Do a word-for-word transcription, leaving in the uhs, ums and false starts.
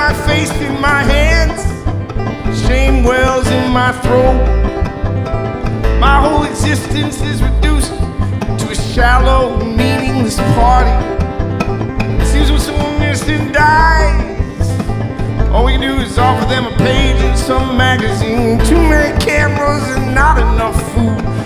my face in my hands, shame wells in my throat. My whole existence is reduced to a shallow, meaningless party. It seems when someone innocent dies, all we can do is offer them a page in some magazine. Too many cameras and not enough food.